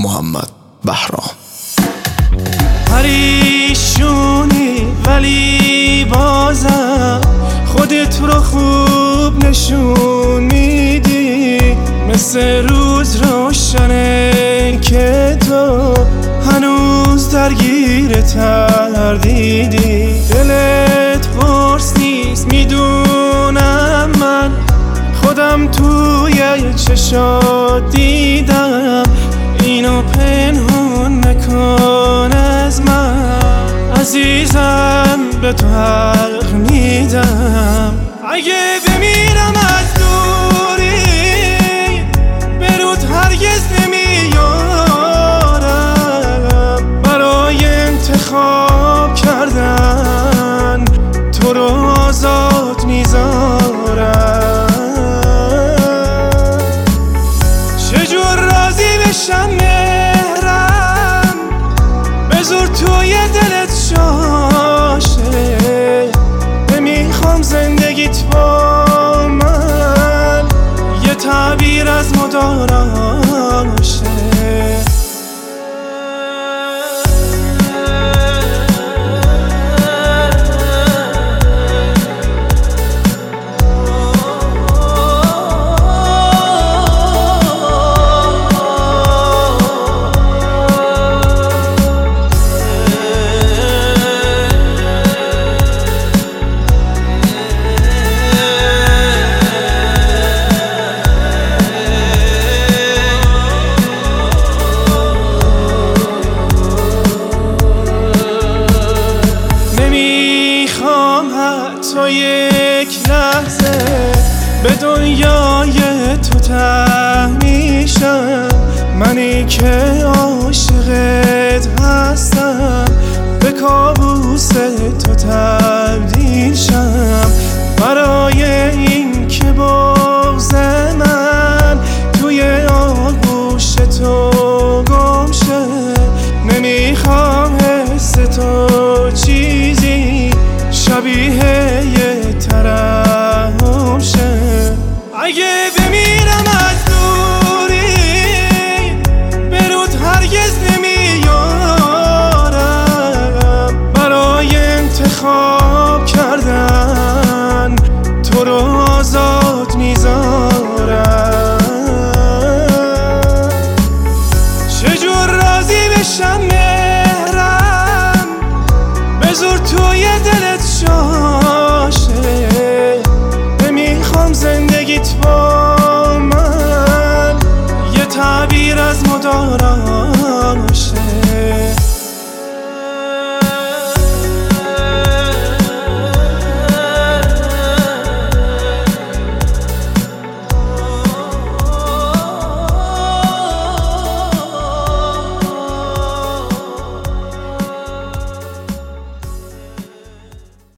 محمد بهرام. پریشونی ولی بازم خودت رو خوب نشون میدی، مثل روز روشنه که تو هنوز درگیر تردیدی. دلت قرص نیست میدونم، من خودم توی چشات دیدم، اینو پنهون نکن از من عزیزم، به تو حق میدم. اگه بمیرم از دوری برود هرگز نمیارم، برای انتخاب کردن تو رو آزاد میذارم. چجور راضی بشم مهرم به زور توی دلت شاشه، نمیخوام زندگیت با من یه تعبیر از مداراشه. تو یک لحظه به دنیای تو ته میشم، منی که عاشقت هستم به کابوس تو تبدیل شم. برای این که بغض من توی آغوش تو گم شه، نمیخوام حس تو چیزی شبیه یه ترحم شه. اگه بمیرم از دوری برود هرگز نمیارم، برای انتخاب کردن تو رو آزاد میذارم. چجور راضی بشم مهرم به زور توی دلت شاشه، نمیخوام زندگیت با من یه تعبیر از مداراشه.